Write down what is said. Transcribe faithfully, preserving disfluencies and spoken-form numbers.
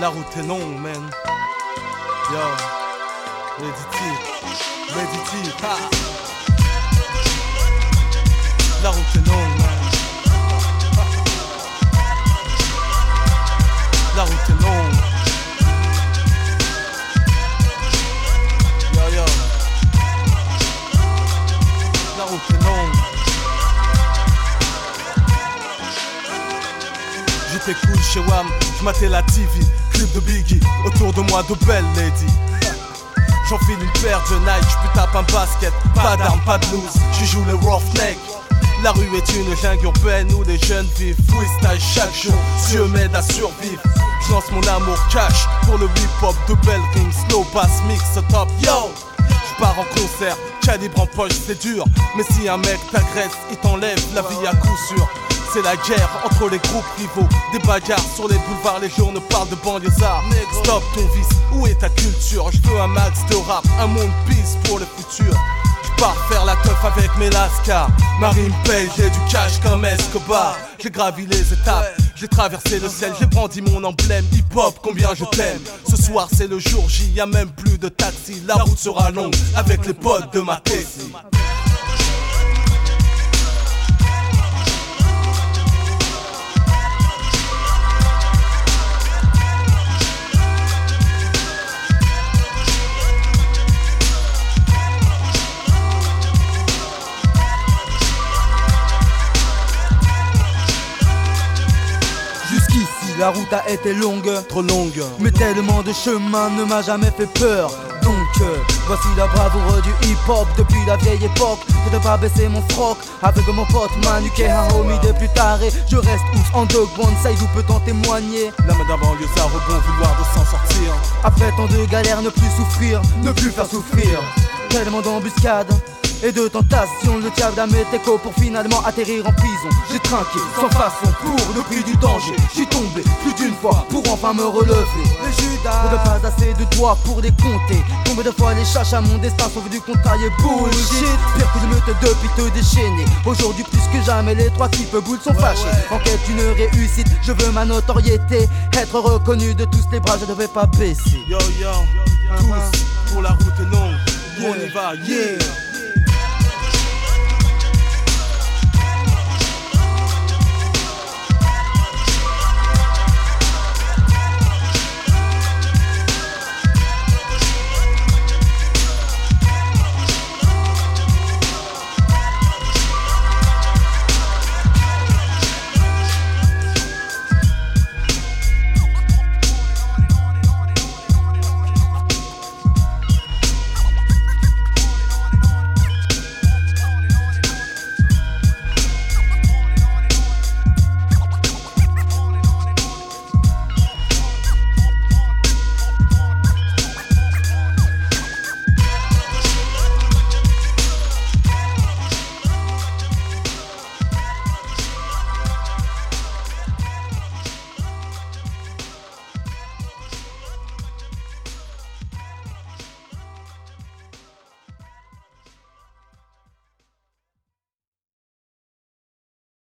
La route est longue, man. Yo, méditive, méditive, ha. La route est longue, man. La route est longue. Yo, yo. La route est longue. J'étais cool chez Wham, j'matais la T V, clip de Biggie, autour de moi de belles ladies. J'enfile une paire de Nike, j'puis tape un basket, pas d'armes, pas de loose, j'y joue les roughneck. La rue est une jungle urbaine où les jeunes vivent freestyle chaque jour, Dieu m'aide à survivre. J'lance mon amour cash pour le hip-hop de belles rimes, slow bass mix top, yo. J'pars en concert, calibre en poche c'est dur, mais si un mec t'agresse, il t'enlève la vie à coup sûr. C'est la guerre entre les groupes rivaux, des bagarres sur les boulevards, les journaux parlent de banlieusards. Stop ton vice, où est ta culture? Je veux un max de rap, un monde peace pour le futur. J'pars faire la teuf avec mes lascars, Marie me paye, j'ai du cash comme Escobar. J'ai gravi les étapes, j'ai traversé le ciel, j'ai brandi mon emblème hip-hop, combien je t'aime. Ce soir c'est le jour J, y'a même plus de taxi, la route sera longue avec les potes de ma Tessie. La route a été longue, trop longue, mais tellement de chemin ne m'a jamais fait peur. Donc euh, voici la bravoure du hip-hop depuis la vieille époque. Je ne pas baisser mon froc avec mon pote Manu qui est un homie de plus taré. Je reste ouf en dog bonsaï, vous peut en témoigner. La main d'un banlieusard au bon vouloir de s'en sortir. Après tant de galères, ne plus souffrir, ne plus faire souffrir. Tellement d'embuscades et de tentations, le diable a mes échos pour finalement atterrir en prison. J'ai trinqué sans façon pour le prix du danger. J'suis tombé plus d'une fois pour enfin me relever. Le Judas ne pas assez de doigts pour les compter. Combien de fois les cherches à mon destin sont venus contrarier bullshit. Pire que de meute depuis te déchaîner. Aujourd'hui plus que jamais les trois types boules sont fâchés. En quête d'une réussite, je veux ma notoriété, être reconnu de tous les bras, je ne vais pas baisser. Yo yo, tous pour la route est longue, on y va, yeah.